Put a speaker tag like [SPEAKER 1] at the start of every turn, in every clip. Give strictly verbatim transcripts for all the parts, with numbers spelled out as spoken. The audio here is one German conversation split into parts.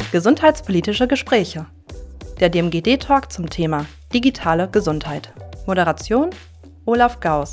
[SPEAKER 1] Gesundheitspolitische Gespräche. Der D M G D-Talk zum Thema digitale Gesundheit. Moderation Olaf Gauss.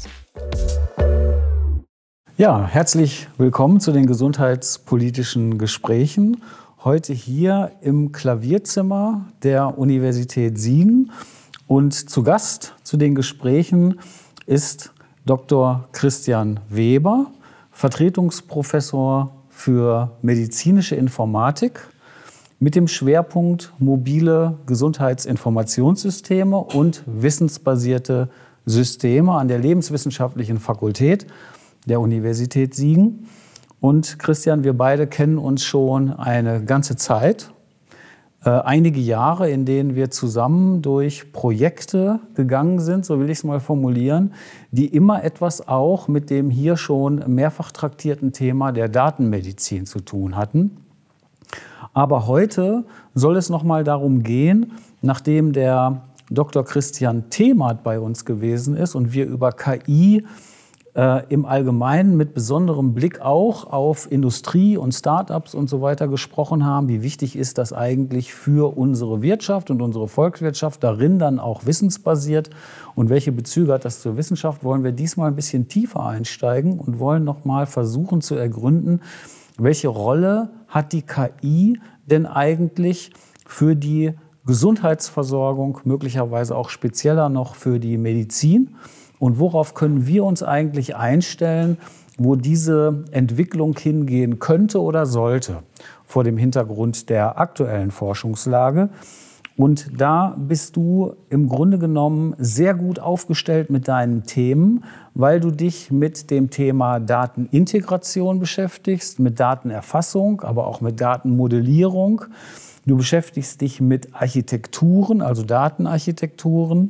[SPEAKER 2] Ja, herzlich willkommen zu den gesundheitspolitischen Gesprächen. Heute hier im Klavierzimmer der Universität Siegen. Und zu Gast zu den Gesprächen ist Doktor Christian Weber, Vertretungsprofessor für medizinische Informatik mit dem Schwerpunkt mobile Gesundheitsinformationssysteme und wissensbasierte Systeme an der Lebenswissenschaftlichen Fakultät der Universität Siegen. Und Christian, wir beide kennen uns schon eine ganze Zeit, äh, einige Jahre, in denen wir zusammen durch Projekte gegangen sind, so will ich es mal formulieren, die immer etwas auch mit dem hier schon mehrfach traktierten Thema der Datenmedizin zu tun hatten. Aber heute soll es noch mal darum gehen, nachdem der Doktor Christian Themath bei uns gewesen ist und wir über K I äh, im Allgemeinen mit besonderem Blick auch auf Industrie und Start-ups und so weiter gesprochen haben, wie wichtig ist das eigentlich für unsere Wirtschaft und unsere Volkswirtschaft, darin dann auch wissensbasiert und welche Bezüge hat das zur Wissenschaft, wollen wir diesmal ein bisschen tiefer einsteigen und wollen noch mal versuchen zu ergründen, welche Rolle hat die K I denn eigentlich für die Gesundheitsversorgung, möglicherweise auch spezieller noch für die Medizin? Und worauf können wir uns eigentlich einstellen, wo diese Entwicklung hingehen könnte oder sollte, vor dem Hintergrund der aktuellen Forschungslage? Und da bist du im Grunde genommen sehr gut aufgestellt mit deinen Themen, weil du dich mit dem Thema Datenintegration beschäftigst, mit Datenerfassung, aber auch mit Datenmodellierung. Du beschäftigst dich mit Architekturen, also Datenarchitekturen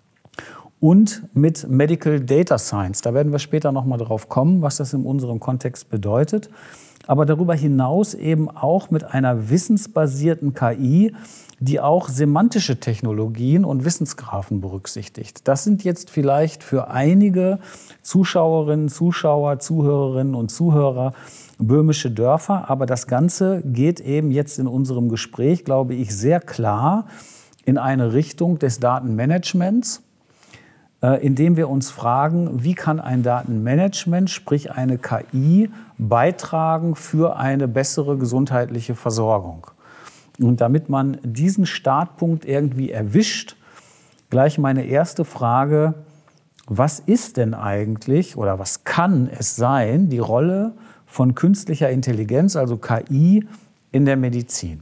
[SPEAKER 2] und mit Medical Data Science. Da werden wir später noch mal drauf kommen, was das in unserem Kontext bedeutet. Aber darüber hinaus eben auch mit einer wissensbasierten K I, die auch semantische Technologien und Wissensgraphen berücksichtigt. Das sind jetzt vielleicht für einige Zuschauerinnen, Zuschauer, Zuhörerinnen und Zuhörer böhmische Dörfer. Aber das Ganze geht eben jetzt in unserem Gespräch, glaube ich, sehr klar in eine Richtung des Datenmanagements, indem wir uns fragen, wie kann ein Datenmanagement, sprich eine K I, beitragen für eine bessere gesundheitliche Versorgung. Und damit man diesen Startpunkt irgendwie erwischt, gleich meine erste Frage: Was ist denn eigentlich oder was kann es sein, die Rolle von künstlicher Intelligenz, also K I, in der Medizin?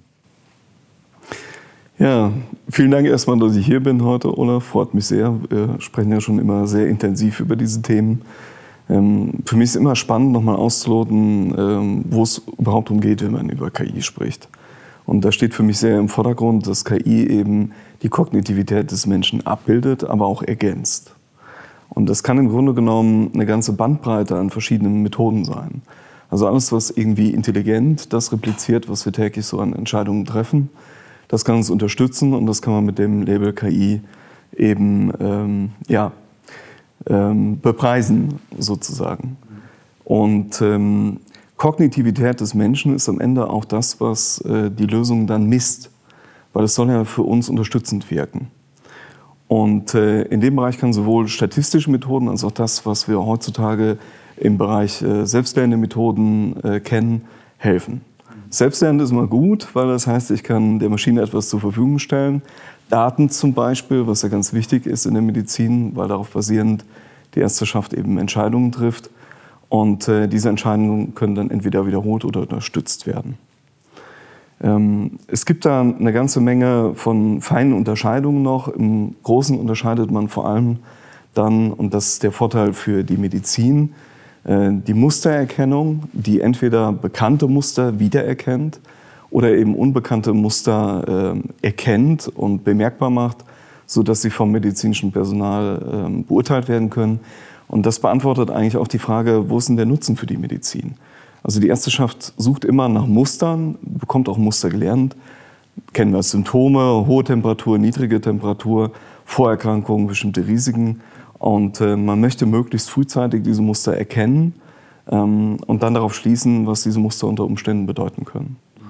[SPEAKER 3] Ja, vielen Dank erstmal, dass ich hier bin heute, Olaf. Freut mich sehr. Wir sprechen ja schon immer sehr intensiv über diese Themen. Ähm, für mich ist es immer spannend, nochmal auszuloten, ähm, wo es überhaupt darum geht, wenn man über K I spricht. Und da steht für mich sehr im Vordergrund, dass K I eben die Kognitivität des Menschen abbildet, aber auch ergänzt. Und das kann im Grunde genommen eine ganze Bandbreite an verschiedenen Methoden sein. Also alles, was irgendwie intelligent das repliziert, was wir täglich so an Entscheidungen treffen, das kann uns unterstützen und das kann man mit dem Label K I eben ähm, ja, ähm, bepreisen, sozusagen. Und ähm, Kognitivität des Menschen ist am Ende auch das, was äh, die Lösung dann misst, weil es soll ja für uns unterstützend wirken. Und äh, in dem Bereich kann sowohl statistische Methoden als auch das, was wir heutzutage im Bereich äh, selbstlernende Methoden äh, kennen, helfen. Selbstlernen ist immer gut, weil das heißt, ich kann der Maschine etwas zur Verfügung stellen. Daten zum Beispiel, was ja ganz wichtig ist in der Medizin, weil darauf basierend die Ärzteschaft eben Entscheidungen trifft. Und äh, diese Entscheidungen können dann entweder wiederholt oder unterstützt werden. Ähm, es gibt da eine ganze Menge von feinen Unterscheidungen noch. Im Großen unterscheidet man vor allem dann, und das ist der Vorteil für die Medizin, äh, die Mustererkennung, die entweder bekannte Muster wiedererkennt oder eben unbekannte Muster äh, erkennt und bemerkbar macht, sodass sie vom medizinischen Personal äh, beurteilt werden können. Und das beantwortet eigentlich auch die Frage, wo ist denn der Nutzen für die Medizin? Also die Ärzteschaft sucht immer nach Mustern, bekommt auch Muster gelernt. Kennen wir Symptome, hohe Temperatur, niedrige Temperatur, Vorerkrankungen, bestimmte Risiken. Und äh, man möchte möglichst frühzeitig diese Muster erkennen ähm, und dann darauf schließen, was diese Muster unter Umständen bedeuten können.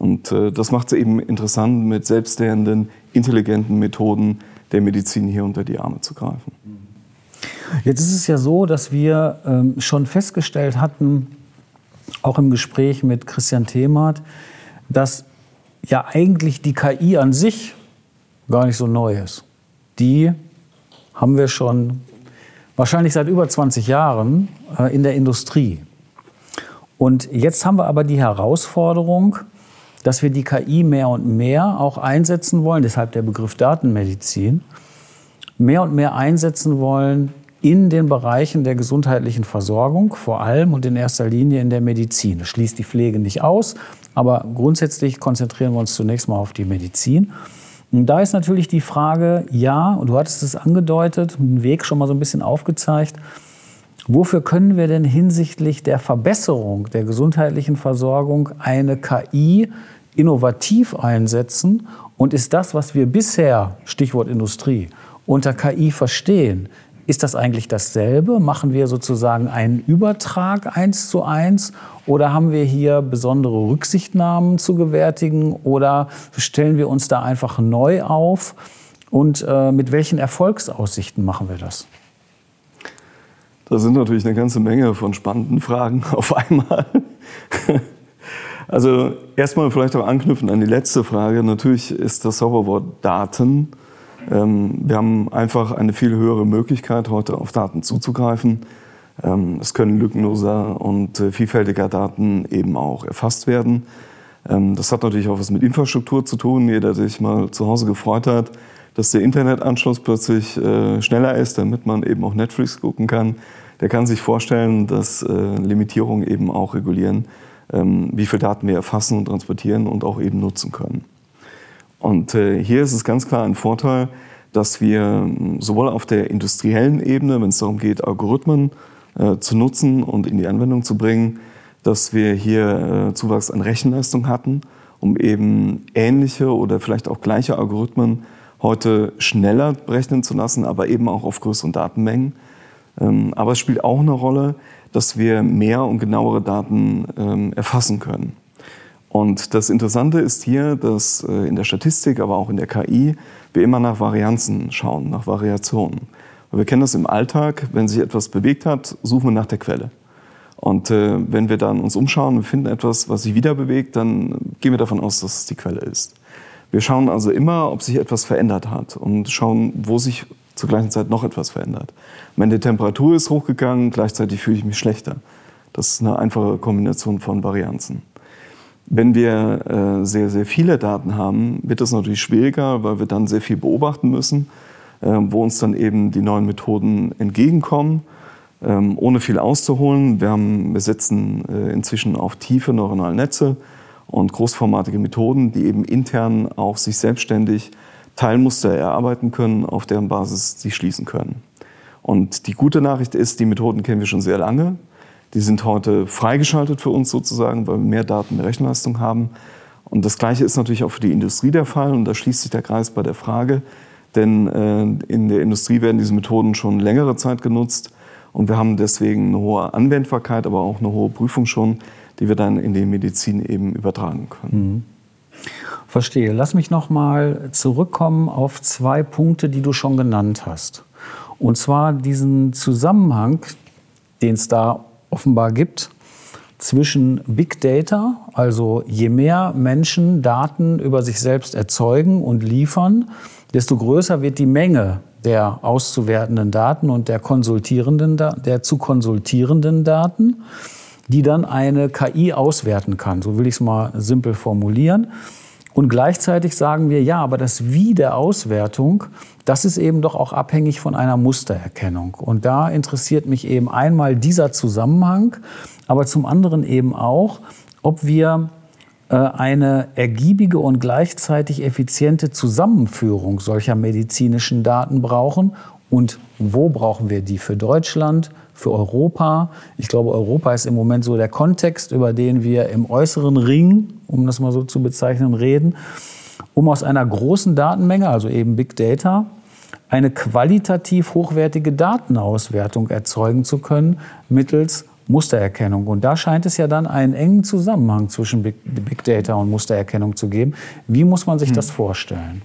[SPEAKER 3] Und äh, das macht es eben interessant, mit selbstlernenden, intelligenten Methoden der Medizin hier unter die Arme zu greifen.
[SPEAKER 2] Jetzt ist es ja so, dass wir ähm, schon festgestellt hatten, auch im Gespräch mit Christian Themart, dass ja eigentlich die K I an sich gar nicht so neu ist. Die haben wir schon wahrscheinlich seit über zwanzig Jahren äh, in der Industrie. Und jetzt haben wir aber die Herausforderung, dass wir die K I mehr und mehr auch einsetzen wollen, deshalb der Begriff Datenmedizin, mehr und mehr einsetzen wollen in den Bereichen der gesundheitlichen Versorgung, vor allem und in erster Linie in der Medizin. Das schließt die Pflege nicht aus, aber grundsätzlich konzentrieren wir uns zunächst mal auf die Medizin. Und da ist natürlich die Frage, ja, und du hattest es angedeutet, einen Weg schon mal so ein bisschen aufgezeigt, wofür können wir denn hinsichtlich der Verbesserung der gesundheitlichen Versorgung eine K I innovativ einsetzen? Und ist das, was wir bisher, Stichwort Industrie, unter K I verstehen, ist das eigentlich dasselbe? Machen wir sozusagen einen Übertrag eins zu eins? Oder haben wir hier besondere Rücksichtnahmen zu gewärtigen? Oder stellen wir uns da einfach neu auf? Und äh, mit welchen Erfolgsaussichten machen wir das?
[SPEAKER 3] Da sind natürlich eine ganze Menge von spannenden Fragen auf einmal. Also erstmal vielleicht auch anknüpfen an die letzte Frage. Natürlich ist das Zauberwort Daten. Wir haben einfach eine viel höhere Möglichkeit, heute auf Daten zuzugreifen. Es können lückenloser und vielfältiger Daten eben auch erfasst werden. Das hat natürlich auch was mit Infrastruktur zu tun. Jeder, der sich mal zu Hause gefreut hat, dass der Internetanschluss plötzlich schneller ist, damit man eben auch Netflix gucken kann, der kann sich vorstellen, dass Limitierungen eben auch regulieren, wie viel Daten wir erfassen und transportieren und auch eben nutzen können. Und äh, hier ist es ganz klar ein Vorteil, dass wir sowohl auf der industriellen Ebene, wenn es darum geht, Algorithmen äh, zu nutzen und in die Anwendung zu bringen, dass wir hier äh, Zuwachs an Rechenleistung hatten, um eben ähnliche oder vielleicht auch gleiche Algorithmen heute schneller berechnen zu lassen, aber eben auch auf größeren Datenmengen. Ähm, aber es spielt auch eine Rolle, dass wir mehr und genauere Daten ähm, erfassen können. Und das Interessante ist hier, dass in der Statistik, aber auch in der K I, wir immer nach Varianzen schauen, nach Variationen. Und wir kennen das im Alltag, wenn sich etwas bewegt hat, suchen wir nach der Quelle. Und äh, wenn wir dann uns umschauen und finden etwas, was sich wieder bewegt, dann gehen wir davon aus, dass es die Quelle ist. Wir schauen also immer, ob sich etwas verändert hat und schauen, wo sich zur gleichen Zeit noch etwas verändert. Wenn die Temperatur ist hochgegangen, gleichzeitig fühle ich mich schlechter. Das ist eine einfache Kombination von Varianzen. Wenn wir äh, sehr, sehr viele Daten haben, wird das natürlich schwieriger, weil wir dann sehr viel beobachten müssen, äh, wo uns dann eben die neuen Methoden entgegenkommen, ähm, ohne viel auszuholen. Wir, haben, wir setzen äh, inzwischen auf tiefe neuronale Netze und großformatige Methoden, die eben intern auch sich selbstständig Teilmuster erarbeiten können, auf deren Basis sie schließen können. Und die gute Nachricht ist, die Methoden kennen wir schon sehr lange. Die sind heute freigeschaltet für uns sozusagen, weil wir mehr Daten, mehr Rechenleistung haben. Und das Gleiche ist natürlich auch für die Industrie der Fall. Und da schließt sich der Kreis bei der Frage. Denn äh, in der Industrie werden diese Methoden schon längere Zeit genutzt. Und wir haben deswegen eine hohe Anwendbarkeit, aber auch eine hohe Prüfung schon, die wir dann in die Medizin eben übertragen können.
[SPEAKER 2] Mhm. Verstehe. Lass mich noch mal zurückkommen auf zwei Punkte, die du schon genannt hast. Und zwar diesen Zusammenhang, den es da offenbar gibt, zwischen Big Data, also je mehr Menschen Daten über sich selbst erzeugen und liefern, desto größer wird die Menge der auszuwertenden Daten und der, konsultierenden, der zu konsultierenden Daten, die dann eine K I auswerten kann. So will ich es mal simpel formulieren. Und gleichzeitig sagen wir, ja, aber das Wie der Auswertung, das ist eben doch auch abhängig von einer Mustererkennung. Und da interessiert mich eben einmal dieser Zusammenhang, aber zum anderen eben auch, ob wir äh, eine ergiebige und gleichzeitig effiziente Zusammenführung solcher medizinischen Daten brauchen. Und wo brauchen wir die? Für Deutschland, für Europa? Ich glaube, Europa ist im Moment so der Kontext, über den wir im äußeren Ring, um das mal so zu bezeichnen, reden, um aus einer großen Datenmenge, also eben Big Data, eine qualitativ hochwertige Datenauswertung erzeugen zu können mittels Mustererkennung. Und da scheint es ja dann einen engen Zusammenhang zwischen Big, Big Data und Mustererkennung zu geben. Wie muss man sich hm. das vorstellen?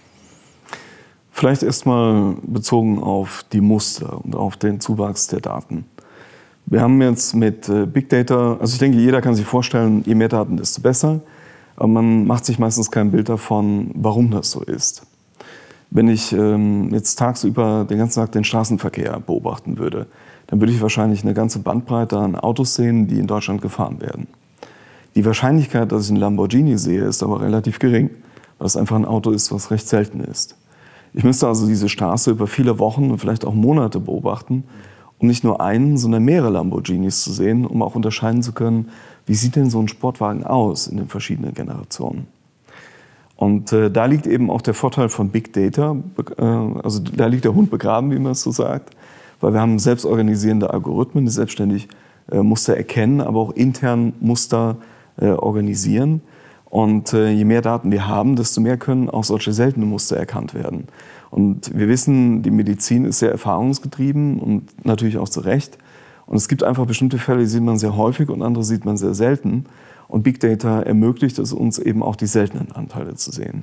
[SPEAKER 3] Vielleicht erstmal bezogen auf die Muster und auf den Zuwachs der Daten. Wir haben jetzt mit Big Data, also ich denke, jeder kann sich vorstellen, je mehr Daten, desto besser. Aber man macht sich meistens kein Bild davon, warum das so ist. Wenn ich ähm, jetzt tagsüber den ganzen Tag den Straßenverkehr beobachten würde, dann würde ich wahrscheinlich eine ganze Bandbreite an Autos sehen, die in Deutschland gefahren werden. Die Wahrscheinlichkeit, dass ich einen Lamborghini sehe, ist aber relativ gering, weil es einfach ein Auto ist, was recht selten ist. Ich müsste also diese Straße über viele Wochen und vielleicht auch Monate beobachten, um nicht nur einen, sondern mehrere Lamborghinis zu sehen, um auch unterscheiden zu können, wie sieht denn so ein Sportwagen aus in den verschiedenen Generationen. Und äh, da liegt eben auch der Vorteil von Big Data, äh, also da liegt der Hund begraben, wie man es so sagt, weil wir haben selbstorganisierende Algorithmen, die selbstständig äh, Muster erkennen, aber auch intern Muster äh, organisieren. Und äh, je mehr Daten wir haben, desto mehr können auch solche seltenen Muster erkannt werden. Und wir wissen, die Medizin ist sehr erfahrungsgetrieben und natürlich auch zu Recht. Und es gibt einfach bestimmte Fälle, die sieht man sehr häufig und andere sieht man sehr selten. Und Big Data ermöglicht es uns eben auch, die seltenen Anteile zu sehen.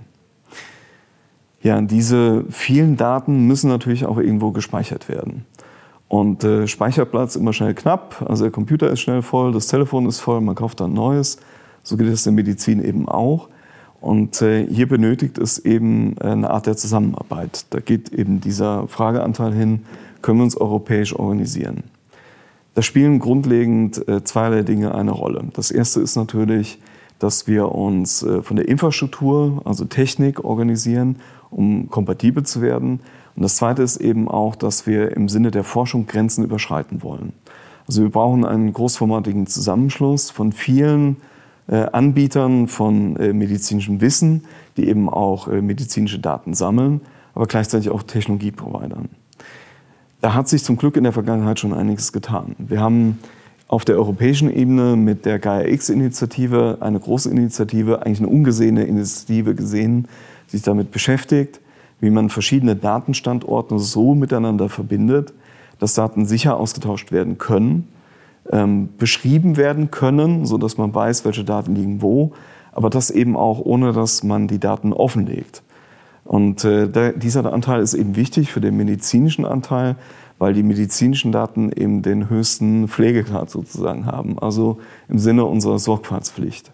[SPEAKER 3] Ja, diese vielen Daten müssen natürlich auch irgendwo gespeichert werden. Und äh, Speicherplatz immer schnell knapp, also der Computer ist schnell voll, das Telefon ist voll, man kauft dann Neues. So geht es der Medizin eben auch. Und äh, hier benötigt es eben eine Art der Zusammenarbeit. Da geht eben dieser Frageanteil hin, können wir uns europäisch organisieren. Da spielen grundlegend äh, zweierlei Dinge eine Rolle. Das erste ist natürlich, dass wir uns äh, von der Infrastruktur, also Technik, organisieren, um kompatibel zu werden. Und das zweite ist eben auch, dass wir im Sinne der Forschung Grenzen überschreiten wollen. Also wir brauchen einen großformatigen Zusammenschluss von vielen Anbietern von äh, medizinischem Wissen, die eben auch äh, medizinische Daten sammeln, aber gleichzeitig auch Technologieprovidern. Da hat sich zum Glück in der Vergangenheit schon einiges getan. Wir haben auf der europäischen Ebene mit der Gaia-X-Initiative eine große Initiative, eigentlich eine ungesehene Initiative gesehen, die sich damit beschäftigt, wie man verschiedene Datenstandorte so miteinander verbindet, dass Daten sicher ausgetauscht werden können, Ähm, beschrieben werden können, sodass man weiß, welche Daten liegen wo, aber das eben auch ohne, dass man die Daten offenlegt. Und äh, der, dieser Anteil ist eben wichtig für den medizinischen Anteil, weil die medizinischen Daten eben den höchsten Pflegegrad sozusagen haben, also im Sinne unserer Sorgfaltspflicht.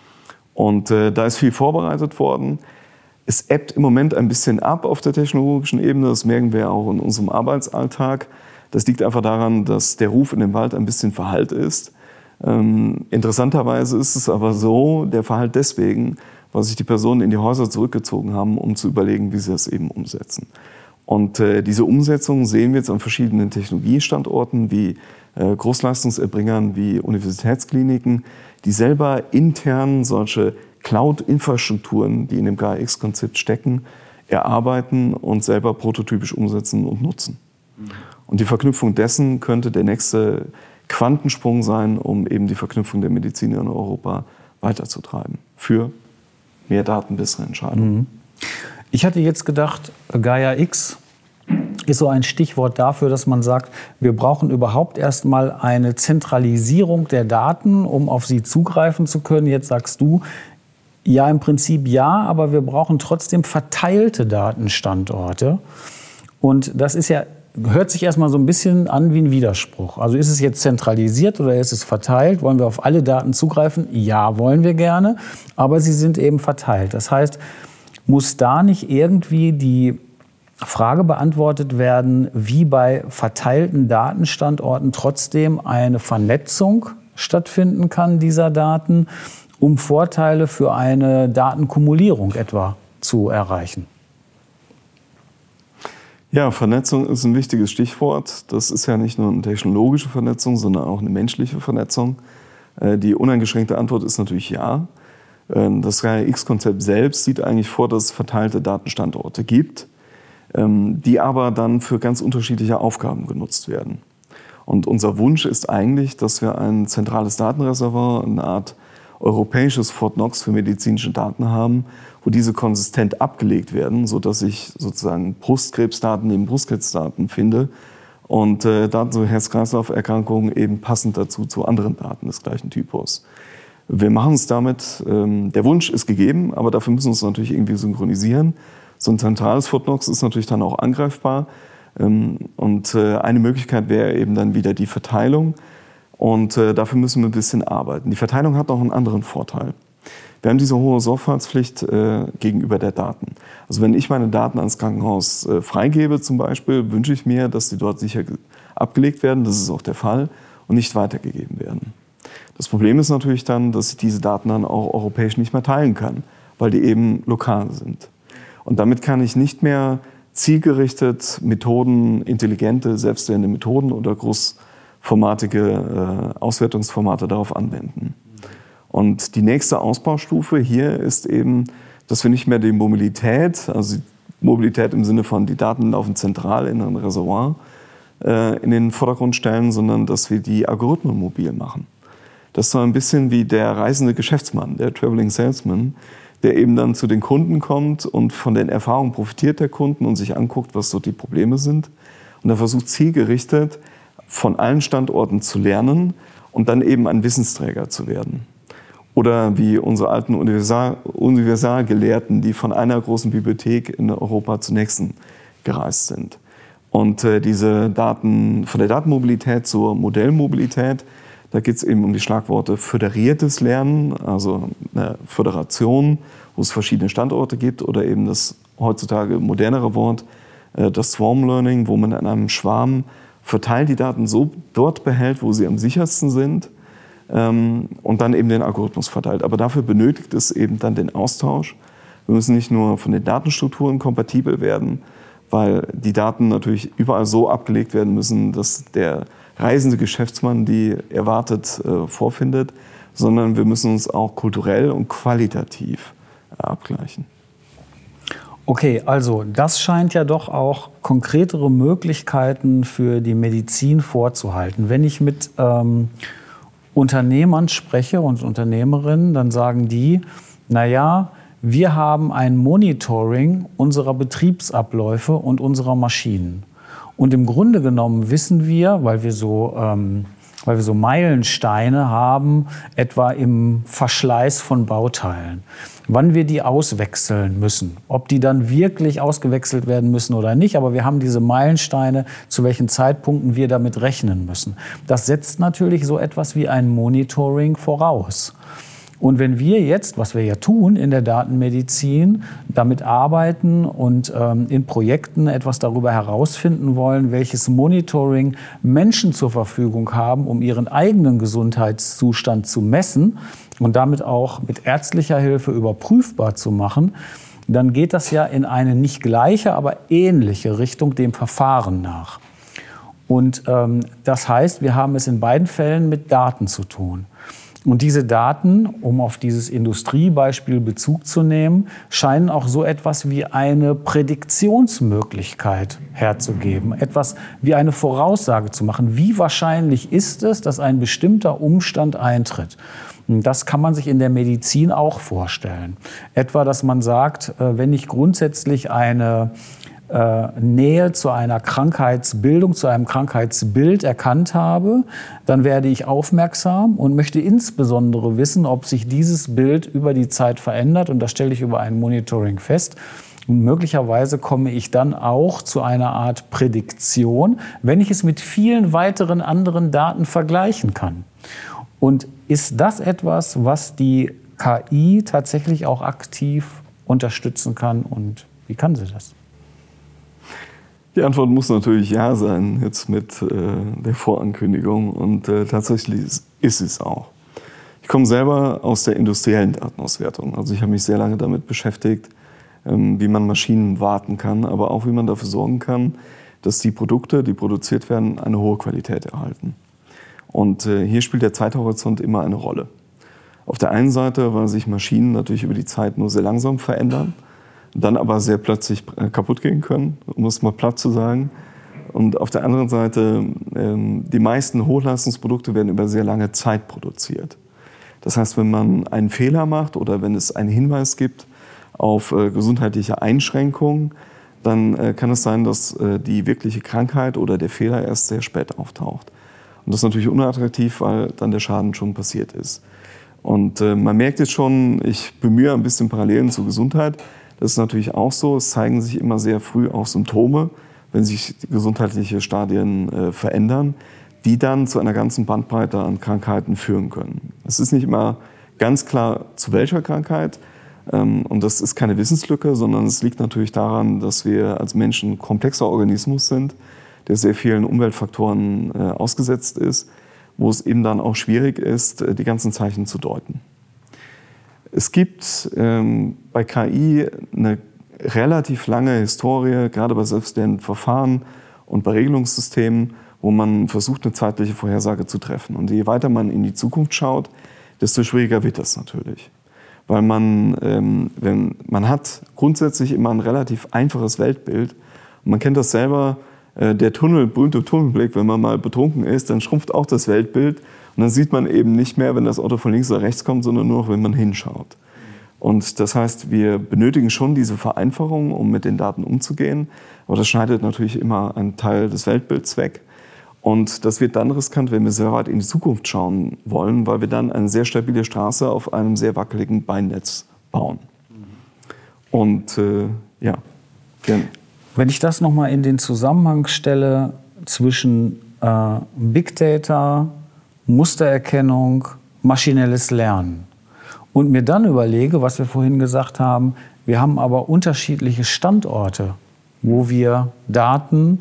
[SPEAKER 3] Und äh, da ist viel vorbereitet worden. Es ebbt im Moment ein bisschen ab auf der technologischen Ebene, das merken wir auch in unserem Arbeitsalltag. Das liegt einfach daran, dass der Ruf in dem Wald ein bisschen verhallt ist. Ähm, interessanterweise ist es aber so, der Verhalt deswegen, weil sich die Personen in die Häuser zurückgezogen haben, um zu überlegen, wie sie das eben umsetzen. Und äh, diese Umsetzung sehen wir jetzt an verschiedenen Technologiestandorten wie äh, Großleistungserbringern, wie Universitätskliniken, die selber intern solche Cloud-Infrastrukturen, die in dem Gaia X-Konzept stecken, erarbeiten und selber prototypisch umsetzen und nutzen. Mhm. Und die Verknüpfung dessen könnte der nächste Quantensprung sein, um eben die Verknüpfung der Medizin in Europa weiterzutreiben. Für mehr Daten, bessere Entscheidungen.
[SPEAKER 2] Ich hatte jetzt gedacht, Gaia X ist so ein Stichwort dafür, dass man sagt, wir brauchen überhaupt erstmal eine Zentralisierung der Daten, um auf sie zugreifen zu können. Jetzt sagst du, ja, im Prinzip ja, aber wir brauchen trotzdem verteilte Datenstandorte. Und das ist ja hört sich erstmal so ein bisschen an wie ein Widerspruch. Also ist es jetzt zentralisiert oder ist es verteilt? Wollen wir auf alle Daten zugreifen? Ja, wollen wir gerne, aber sie sind eben verteilt. Das heißt, muss da nicht irgendwie die Frage beantwortet werden, wie bei verteilten Datenstandorten trotzdem eine Vernetzung stattfinden kann dieser Daten, um Vorteile für eine Datenkumulierung etwa zu erreichen?
[SPEAKER 3] Ja, Vernetzung ist ein wichtiges Stichwort. Das ist ja nicht nur eine technologische Vernetzung, sondern auch eine menschliche Vernetzung. Die uneingeschränkte Antwort ist natürlich ja. Das Gaia X-Konzept selbst sieht eigentlich vor, dass es verteilte Datenstandorte gibt, die aber dann für ganz unterschiedliche Aufgaben genutzt werden. Und unser Wunsch ist eigentlich, dass wir ein zentrales Datenreservoir, eine Art europäisches Fort Knox für medizinische Daten haben, wo diese konsistent abgelegt werden, sodass ich sozusagen Brustkrebsdaten neben Brustkrebsdaten finde und äh, Daten zu Herz-Kreislauf-Erkrankungen eben passend dazu zu anderen Daten des gleichen Typus. Wir machen es damit, ähm, der Wunsch ist gegeben, aber dafür müssen wir uns natürlich irgendwie synchronisieren. So ein zentrales Fortnox ist natürlich dann auch angreifbar. Ähm, und äh, eine Möglichkeit wäre eben dann wieder die Verteilung. Und äh, dafür müssen wir ein bisschen arbeiten. Die Verteilung hat noch einen anderen Vorteil. Wir haben diese hohe Sorgfaltspflicht äh, gegenüber der Daten. Also wenn ich meine Daten ans Krankenhaus äh, freigebe zum Beispiel, wünsche ich mir, dass die dort sicher abgelegt werden. Das ist auch der Fall und nicht weitergegeben werden. Das Problem ist natürlich dann, dass ich diese Daten dann auch europäisch nicht mehr teilen kann, weil die eben lokal sind. Und damit kann ich nicht mehr zielgerichtet Methoden, intelligente, selbstlernende Methoden oder großformatige äh, Auswertungsformate darauf anwenden. Und die nächste Ausbaustufe hier ist eben, dass wir nicht mehr die Mobilität, also die Mobilität im Sinne von die Daten laufen zentral in ein Reservoir, äh, in den Vordergrund stellen, sondern dass wir die Algorithmen mobil machen. Das ist so ein bisschen wie der reisende Geschäftsmann, der Traveling Salesman, der eben dann zu den Kunden kommt und von den Erfahrungen profitiert der Kunden und sich anguckt, was so die Probleme sind. Und er versucht zielgerichtet von allen Standorten zu lernen und dann eben ein Wissensträger zu werden. Oder wie unsere alten Universal- Universalgelehrten, die von einer großen Bibliothek in Europa zur nächsten gereist sind. Und äh, diese Daten, von der Datenmobilität zur Modellmobilität, da geht es eben um die Schlagworte föderiertes Lernen, also eine Föderation, wo es verschiedene Standorte gibt, oder eben das heutzutage modernere Wort, äh, das Swarm Learning, wo man in einem Schwarm verteilt die Daten so dort behält, wo sie am sichersten sind, und dann eben den Algorithmus verteilt. Aber dafür benötigt es eben dann den Austausch. Wir müssen nicht nur von den Datenstrukturen kompatibel werden, weil die Daten natürlich überall so abgelegt werden müssen, dass der reisende Geschäftsmann die erwartet äh, vorfindet, sondern wir müssen uns auch kulturell und qualitativ äh, abgleichen.
[SPEAKER 2] Okay, also das scheint ja doch auch konkretere Möglichkeiten für die Medizin vorzuhalten. Wenn ich mit ähm Unternehmern spreche und Unternehmerinnen, dann sagen die, naja, wir haben ein Monitoring unserer Betriebsabläufe und unserer Maschinen. Und im Grunde genommen wissen wir, weil wir so, ähm, weil wir so Meilensteine haben, etwa im Verschleiß von Bauteilen, wann wir die auswechseln müssen. Ob die dann wirklich ausgewechselt werden müssen oder nicht, aber wir haben diese Meilensteine, zu welchen Zeitpunkten wir damit rechnen müssen. Das setzt natürlich so etwas wie ein Monitoring voraus. Und wenn wir jetzt, was wir ja tun in der Datenmedizin, damit arbeiten und ähm, in Projekten etwas darüber herausfinden wollen, welches Monitoring Menschen zur Verfügung haben, um ihren eigenen Gesundheitszustand zu messen und damit auch mit ärztlicher Hilfe überprüfbar zu machen, dann geht das ja in eine nicht gleiche, aber ähnliche Richtung dem Verfahren nach. Und ähm, das heißt, wir haben es in beiden Fällen mit Daten zu tun. Und diese Daten, um auf dieses Industriebeispiel Bezug zu nehmen, scheinen auch so etwas wie eine Prädiktionsmöglichkeit herzugeben, etwas wie eine Voraussage zu machen. Wie wahrscheinlich ist es, dass ein bestimmter Umstand eintritt? Und das kann man sich in der Medizin auch vorstellen. Etwa, dass man sagt, wenn ich grundsätzlich eine Nähe zu einer Krankheitsbildung, zu einem Krankheitsbild erkannt habe, dann werde ich aufmerksam und möchte insbesondere wissen, ob sich dieses Bild über die Zeit verändert. Und das stelle ich über ein Monitoring fest. Und möglicherweise komme ich dann auch zu einer Art Prädiktion, wenn ich es mit vielen weiteren anderen Daten vergleichen kann. Und ist das etwas, was die K I tatsächlich auch aktiv unterstützen kann? Und wie kann sie das?
[SPEAKER 3] Die Antwort muss natürlich ja sein, jetzt mit äh, der Vorankündigung. Und äh, tatsächlich ist, ist es auch. Ich komme selber aus der industriellen Datenauswertung. Also ich habe mich sehr lange damit beschäftigt, ähm, wie man Maschinen warten kann, aber auch wie man dafür sorgen kann, dass die Produkte, die produziert werden, eine hohe Qualität erhalten. Und äh, hier spielt der Zeithorizont immer eine Rolle. Auf der einen Seite, weil sich Maschinen natürlich über die Zeit nur sehr langsam verändern, dann aber sehr plötzlich kaputt gehen können, um es mal platt zu sagen. Und auf der anderen Seite, ähm, die meisten Hochleistungsprodukte werden über sehr lange Zeit produziert. Das heißt, wenn man einen Fehler macht oder wenn es einen Hinweis gibt auf äh, gesundheitliche Einschränkungen, dann äh, kann es sein, dass äh, die wirkliche Krankheit oder der Fehler erst sehr spät auftaucht. Und das ist natürlich unattraktiv, weil dann der Schaden schon passiert ist. Und äh, man merkt jetzt schon, ich bemühe ein bisschen Parallelen zur Gesundheit. Das ist natürlich auch so. Es zeigen sich immer sehr früh auch Symptome, wenn sich gesundheitliche Stadien äh, verändern, die dann zu einer ganzen Bandbreite an Krankheiten führen können. Es ist nicht immer ganz klar, zu welcher Krankheit. Ähm, und das ist keine Wissenslücke, sondern es liegt natürlich daran, dass wir als Menschen ein komplexer Organismus sind, der sehr vielen Umweltfaktoren äh, ausgesetzt ist, wo es eben dann auch schwierig ist, die ganzen Zeichen zu deuten. Es gibt ähm, bei K I eine relativ lange Historie, gerade bei selbstlernenden Verfahren und bei Regelungssystemen, wo man versucht, eine zeitliche Vorhersage zu treffen. Und je weiter man in die Zukunft schaut, desto schwieriger wird das natürlich. Weil man, ähm, wenn, man hat grundsätzlich immer ein relativ einfaches Weltbild. Und man kennt das selber, der Tunnel, berühmte Tunnelblick, wenn man mal betrunken ist, dann schrumpft auch das Weltbild und dann sieht man eben nicht mehr, wenn das Auto von links oder rechts kommt, sondern nur noch, wenn man hinschaut. Und das heißt, wir benötigen schon diese Vereinfachung, um mit den Daten umzugehen, aber das schneidet natürlich immer einen Teil des Weltbilds weg. Und das wird dann riskant, wenn wir sehr weit in die Zukunft schauen wollen, weil wir dann eine sehr stabile Straße auf einem sehr wackeligen Beinnetz bauen. Und äh, ja, gerne.
[SPEAKER 2] Wenn ich das nochmal in den Zusammenhang stelle zwischen äh, Big Data, Mustererkennung, maschinelles Lernen und mir dann überlege, was wir vorhin gesagt haben, wir haben aber unterschiedliche Standorte, wo wir Daten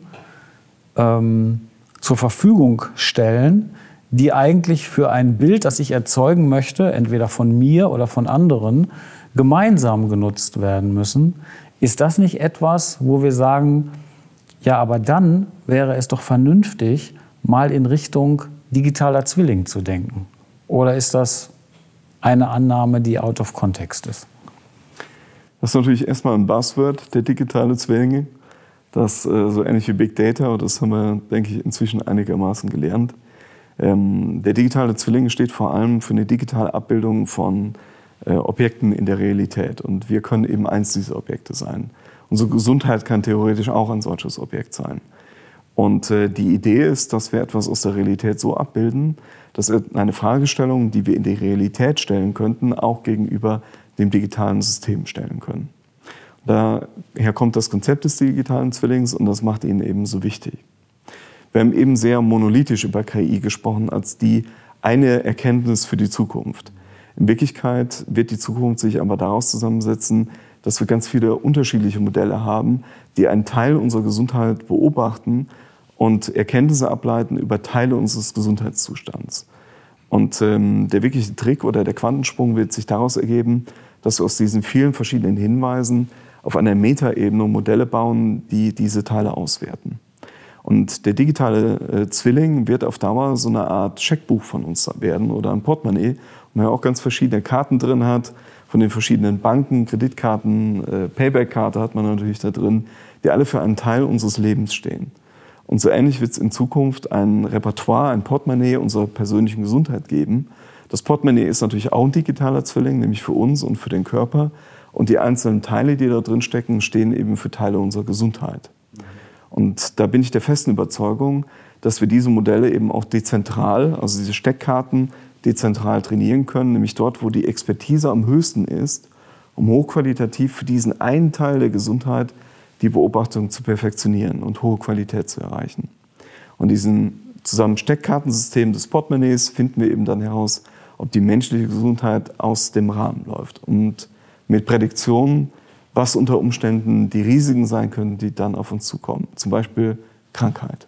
[SPEAKER 2] ähm, zur Verfügung stellen, die eigentlich für ein Bild, das ich erzeugen möchte, entweder von mir oder von anderen, gemeinsam genutzt werden müssen. Ist das nicht etwas, wo wir sagen, ja, aber dann wäre es doch vernünftig, mal in Richtung digitaler Zwilling zu denken? Oder ist das eine Annahme, die out of context ist?
[SPEAKER 3] Das ist natürlich erstmal ein Buzzword, der digitale Zwilling. Das äh, so ähnlich wie Big Data, und das haben wir, denke ich, inzwischen einigermaßen gelernt. Ähm, der digitale Zwilling steht vor allem für eine digitale Abbildung von Äh, Objekten in der Realität. Und wir können eben eins dieser Objekte sein. Unsere Gesundheit kann theoretisch auch ein solches Objekt sein. Und äh, die Idee ist, dass wir etwas aus der Realität so abbilden, dass eine Fragestellung, die wir in die Realität stellen könnten, auch gegenüber dem digitalen System stellen können. Daher kommt das Konzept des digitalen Zwillings und das macht ihn eben so wichtig. Wir haben eben sehr monolithisch über K I gesprochen als die eine Erkenntnis für die Zukunft. In Wirklichkeit wird die Zukunft sich aber daraus zusammensetzen, dass wir ganz viele unterschiedliche Modelle haben, die einen Teil unserer Gesundheit beobachten und Erkenntnisse ableiten über Teile unseres Gesundheitszustands. Und ähm, der wirkliche Trick oder der Quantensprung wird sich daraus ergeben, dass wir aus diesen vielen verschiedenen Hinweisen auf einer Metaebene Modelle bauen, die diese Teile auswerten. Und der digitale äh, Zwilling wird auf Dauer so eine Art Scheckbuch von uns werden oder ein Portemonnaie, wo man ja auch ganz verschiedene Karten drin hat, von den verschiedenen Banken, Kreditkarten, äh, Payback-Karte hat man natürlich da drin, die alle für einen Teil unseres Lebens stehen. Und so ähnlich wird es in Zukunft ein Repertoire, ein Portemonnaie unserer persönlichen Gesundheit geben. Das Portemonnaie ist natürlich auch ein digitaler Zwilling, nämlich für uns und für den Körper. Und die einzelnen Teile, die da drin stecken, stehen eben für Teile unserer Gesundheit. Und da bin ich der festen Überzeugung, dass wir diese Modelle eben auch dezentral, also diese Steckkarten, dezentral trainieren können, nämlich dort, wo die Expertise am höchsten ist, um hochqualitativ für diesen einen Teil der Gesundheit die Beobachtung zu perfektionieren und hohe Qualität zu erreichen. Und diesen zusammen Steckkartensystem des Portemonnaies finden wir eben dann heraus, ob die menschliche Gesundheit aus dem Rahmen läuft. Und mit Prädiktionen, was unter Umständen die Risiken sein können, die dann auf uns zukommen. Zum Beispiel Krankheit.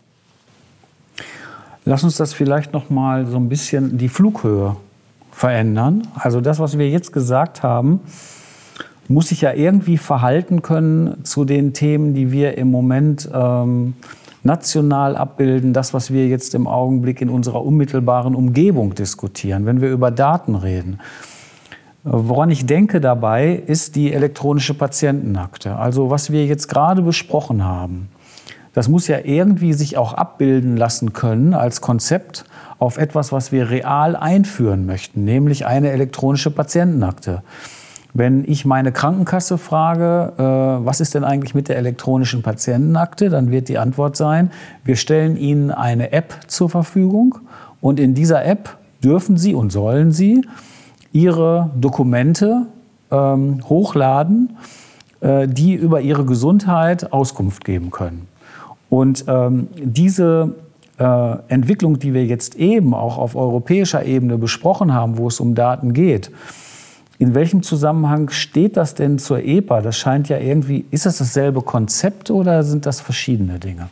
[SPEAKER 2] Lass uns das vielleicht noch mal so ein bisschen die Flughöhe verändern. Also das, was wir jetzt gesagt haben, muss sich ja irgendwie verhalten können zu den Themen, die wir im Moment ähm, national abbilden. Das, was wir jetzt im Augenblick in unserer unmittelbaren Umgebung diskutieren, wenn wir über Daten reden. Woran ich denke dabei, ist die elektronische Patientenakte. Also was wir jetzt gerade besprochen haben. Das muss ja irgendwie sich auch abbilden lassen können als Konzept auf etwas, was wir real einführen möchten, nämlich eine elektronische Patientenakte. Wenn ich meine Krankenkasse frage, äh, was ist denn eigentlich mit der elektronischen Patientenakte, dann wird die Antwort sein, wir stellen Ihnen eine App zur Verfügung und in dieser App dürfen Sie und sollen Sie Ihre Dokumente ähm, hochladen, äh, die über Ihre Gesundheit Auskunft geben können. Und ähm, diese äh, Entwicklung, die wir jetzt eben auch auf europäischer Ebene besprochen haben, wo es um Daten geht, in welchem Zusammenhang steht das denn zur E P A? Das scheint ja irgendwie, ist das dasselbe Konzept oder sind das verschiedene Dinge?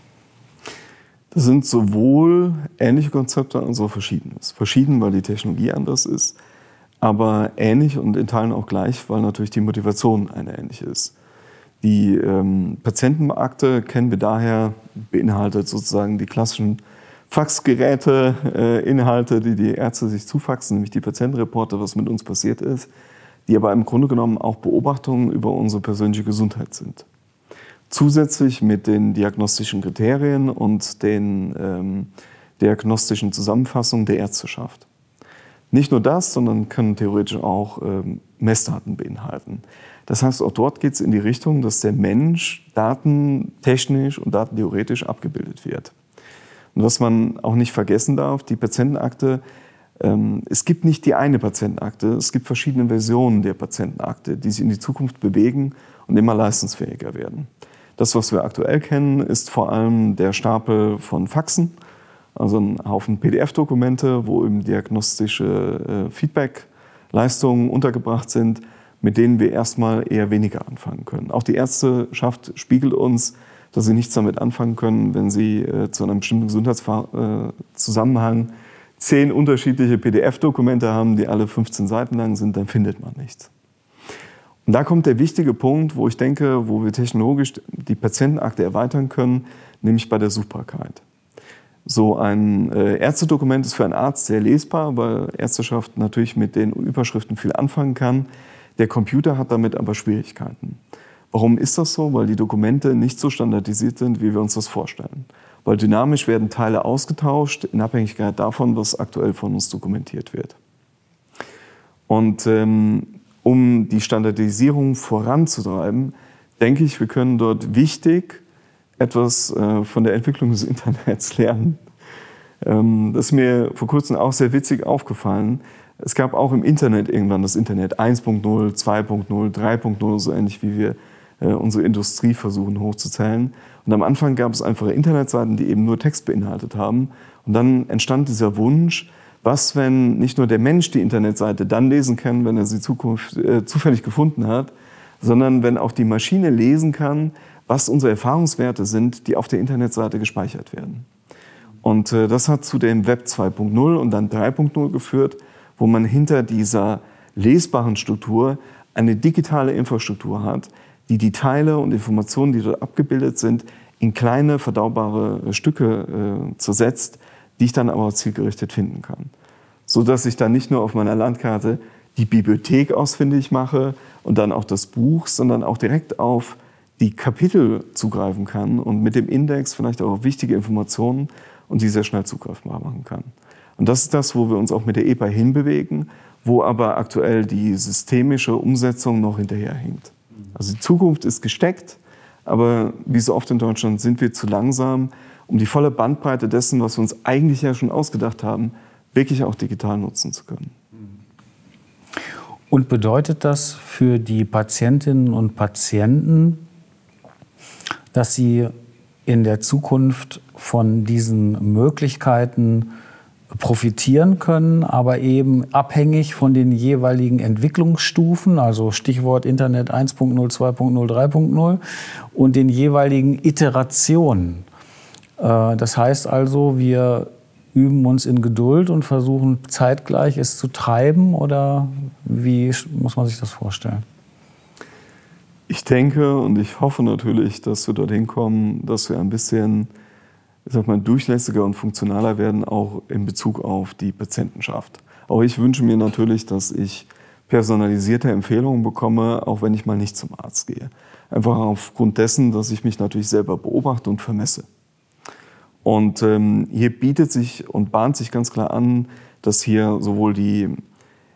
[SPEAKER 3] Das sind sowohl ähnliche Konzepte als auch Verschiedenes. Verschieden, weil die Technologie anders ist, aber ähnlich und in Teilen auch gleich, weil natürlich die Motivation eine ähnliche ist. Die ähm, Patientenakte kennen wir daher, beinhaltet sozusagen die klassischen Faxgeräte, äh, Inhalte, die die Ärzte sich zufaxen, nämlich die Patientenreporte, was mit uns passiert ist, die aber im Grunde genommen auch Beobachtungen über unsere persönliche Gesundheit sind. Zusätzlich mit den diagnostischen Kriterien und den ähm, diagnostischen Zusammenfassungen der Ärzteschaft. Nicht nur das, sondern können theoretisch auch ähm, Messdaten beinhalten. Das heißt, auch dort geht es in die Richtung, dass der Mensch datentechnisch und datentheoretisch abgebildet wird. Und was man auch nicht vergessen darf, die Patientenakte, ähm, es gibt nicht die eine Patientenakte, es gibt verschiedene Versionen der Patientenakte, die sich in die Zukunft bewegen und immer leistungsfähiger werden. Das, was wir aktuell kennen, ist vor allem der Stapel von Faxen, also ein Haufen P D F-Dokumente, wo eben diagnostische äh, Feedback-Leistungen untergebracht sind, mit denen wir erstmal eher weniger anfangen können. Auch die Ärzteschaft spiegelt uns, dass sie nichts damit anfangen können, wenn sie äh, zu einem bestimmten Gesundheitszusammenhang äh, zehn unterschiedliche P D F-Dokumente haben, die alle fünfzehn Seiten lang sind, dann findet man nichts. Und da kommt der wichtige Punkt, wo ich denke, wo wir technologisch die Patientenakte erweitern können, nämlich bei der Suchbarkeit. So ein äh, Ärztedokument ist für einen Arzt sehr lesbar, weil Ärzteschaft natürlich mit den Überschriften viel anfangen kann. Der Computer hat damit aber Schwierigkeiten. Warum ist das so? Weil die Dokumente nicht so standardisiert sind, wie wir uns das vorstellen. Weil dynamisch werden Teile ausgetauscht, in Abhängigkeit davon, was aktuell von uns dokumentiert wird. Und ähm, um die Standardisierung voranzutreiben, denke ich, wir können dort wichtig etwas äh, von der Entwicklung des Internets lernen. Ähm, das ist mir vor kurzem auch sehr witzig aufgefallen. Es gab auch im Internet irgendwann das Internet eins Punkt null, zwei Punkt null, drei Punkt null, so ähnlich wie wir äh, unsere Industrie versuchen hochzuzählen. Und am Anfang gab es einfache Internetseiten, die eben nur Text beinhaltet haben. Und dann entstand dieser Wunsch, was, wenn nicht nur der Mensch die Internetseite dann lesen kann, wenn er sie Zukunft, äh, zufällig gefunden hat, sondern wenn auch die Maschine lesen kann, was unsere Erfahrungswerte sind, die auf der Internetseite gespeichert werden. Und äh, das hat zu dem Web zwei Punkt null und dann drei Punkt null geführt, wo man hinter dieser lesbaren Struktur eine digitale Infrastruktur hat, die die Teile und Informationen, die dort abgebildet sind, in kleine, verdaubare Stücke äh, zersetzt, die ich dann aber zielgerichtet finden kann. So dass ich dann nicht nur auf meiner Landkarte die Bibliothek ausfindig mache und dann auch das Buch, sondern auch direkt auf die Kapitel zugreifen kann und mit dem Index vielleicht auch auf wichtige Informationen und die sehr schnell zugreifbar machen kann. Und das ist das, wo wir uns auch mit der E P A hinbewegen, wo aber aktuell die systemische Umsetzung noch hinterherhinkt. Also die Zukunft ist gesteckt, aber wie so oft in Deutschland sind wir zu langsam, um die volle Bandbreite dessen, was wir uns eigentlich ja schon ausgedacht haben, wirklich auch digital nutzen zu können.
[SPEAKER 2] Und bedeutet das für die Patientinnen und Patienten, dass sie in der Zukunft von diesen Möglichkeiten profitieren können, aber eben abhängig von den jeweiligen Entwicklungsstufen, also Stichwort Internet eins Punkt null, zwei Punkt null, drei Punkt null und den jeweiligen Iterationen. Das heißt also, wir üben uns in Geduld und versuchen zeitgleich es zu treiben, oder wie muss man sich das vorstellen?
[SPEAKER 3] Ich denke und ich hoffe natürlich, dass wir dorthin kommen, dass wir ein bisschen, ich sag mal, durchlässiger und funktionaler werden, auch in Bezug auf die Patientenschaft. Auch ich wünsche mir natürlich, dass ich personalisierte Empfehlungen bekomme, auch wenn ich mal nicht zum Arzt gehe. Einfach aufgrund dessen, dass ich mich natürlich selber beobachte und vermesse. Und ähm, hier bietet sich und bahnt sich ganz klar an, dass hier sowohl die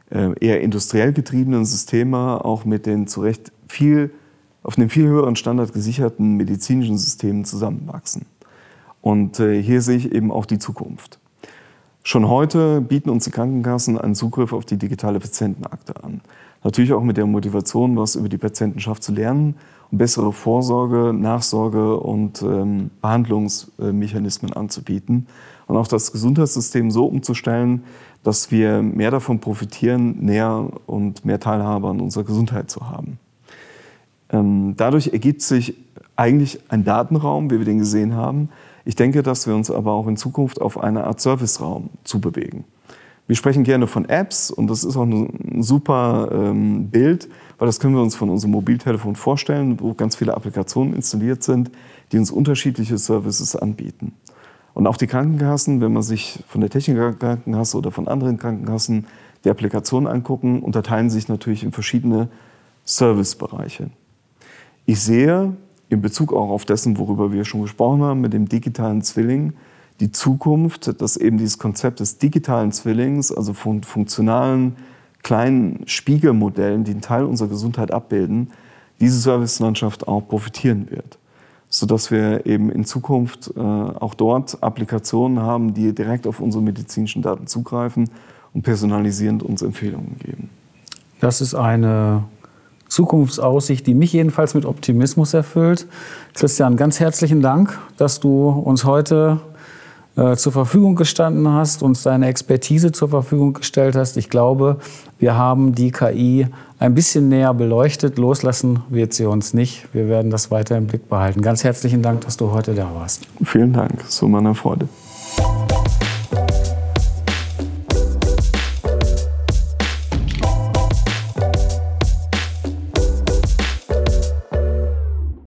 [SPEAKER 3] eher industriell getriebenen Systeme auch mit den zu Recht viel, auf einem viel höheren Standard gesicherten medizinischen Systemen zusammenwachsen. Und hier sehe ich eben auch die Zukunft. Schon heute bieten uns die Krankenkassen einen Zugriff auf die digitale Patientenakte an. Natürlich auch mit der Motivation, was über die Patientenschaft zu lernen und bessere Vorsorge, Nachsorge und ähm, Behandlungsmechanismen anzubieten. Und auch das Gesundheitssystem so umzustellen, dass wir mehr davon profitieren, näher und mehr Teilhabe an unserer Gesundheit zu haben. Ähm, dadurch ergibt sich eigentlich ein Datenraum, wie wir den gesehen haben. Ich denke, dass wir uns aber auch in Zukunft auf eine Art Serviceraum zubewegen. Wir sprechen gerne von Apps und das ist auch ein super ähm, Bild, weil das können wir uns von unserem Mobiltelefon vorstellen, wo ganz viele Applikationen installiert sind, die uns unterschiedliche Services anbieten. Und auch die Krankenkassen, wenn man sich von der Techniker Krankenkasse oder von anderen Krankenkassen die Applikationen angucken, unterteilen sich natürlich in verschiedene Servicebereiche. Ich sehe in Bezug auch auf dessen, worüber wir schon gesprochen haben, mit dem digitalen Zwilling, die Zukunft, dass eben dieses Konzept des digitalen Zwillings, also von funktionalen kleinen Spiegelmodellen, die einen Teil unserer Gesundheit abbilden, diese Servicelandschaft auch profitieren wird. Sodass wir eben in Zukunft äh, auch dort Applikationen haben, die direkt auf unsere medizinischen Daten zugreifen und personalisierend uns Empfehlungen geben.
[SPEAKER 2] Das ist eine Zukunftsaussicht, die mich jedenfalls mit Optimismus erfüllt. Christian, ganz herzlichen Dank, dass du uns heute äh, zur Verfügung gestanden hast, uns deine Expertise zur Verfügung gestellt hast. Ich glaube, wir haben die K I ein bisschen näher beleuchtet. Loslassen wird sie uns nicht. Wir werden das weiter im Blick behalten. Ganz herzlichen Dank, dass du heute da warst.
[SPEAKER 3] Vielen Dank, so meine Freude.